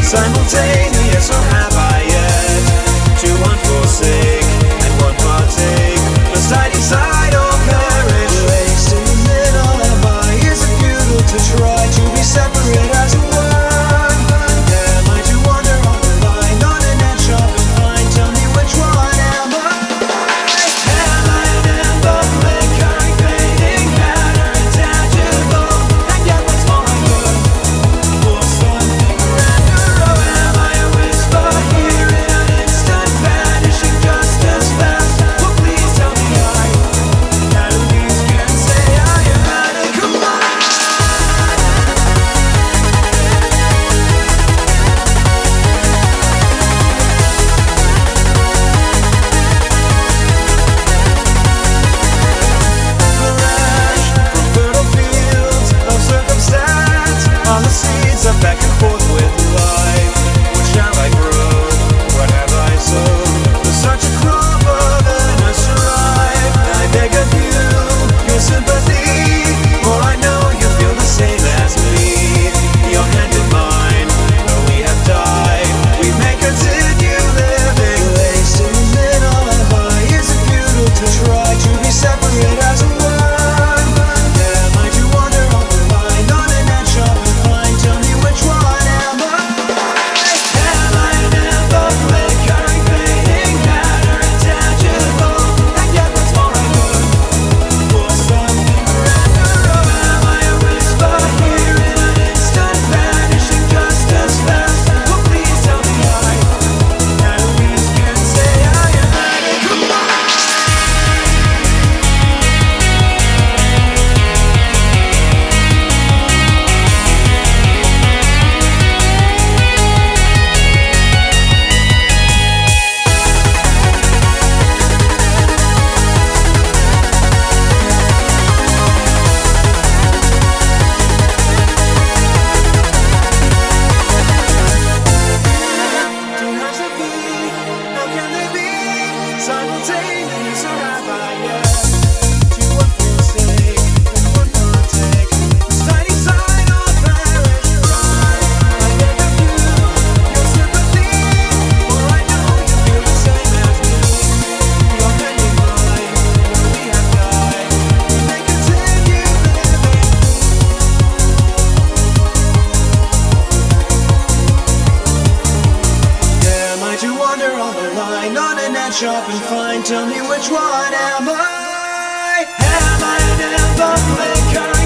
simultaneous, or have I yet to unforsake and one partake? Must I decide or perish? Place in the middle, have I? Is it futile to try to be separate as one? Am I to wander on the line on an edge of a fine? Tell me which one am I? Am I an ember flickering, fading matter, intangible? And yet what's more I could for something grander? Oh, am I a whisper here in an instant, vanishing just as fast? Oh, please tell me I at least can say I am at a command. Mirage from fertile fields of circumstance, all the seeds of back and forth with life. What shall I grow? What have I sown? For such a cruel burden to strive. I beg of you, your sympathy, for I know you feel the same as me. Your hand in mine, though we have died, we may continue living. Lace in the middle, have I? Is it futile to try to be separate as one? Am I to wander on the line on an edge of a fine? Tell me which one am I? Am I an ember flickering, fading matter, intangible? And yet what's more I would for something grander? Oh, am I a whisper here in an instant, vanishing just as fast? Oh, please tell me I at least can say I am at a command. Two halves of me, how can they be simultaneous, or have I yet to unforsake and one partake? Must I decide or perish? I beg of you, your sympathy, for I know you feel the same as me. Your hand in mine, though we have died, we may continue living. Am I to wander on the line on an edge of and fine? Tell me which one am I? Am I an ember flickering?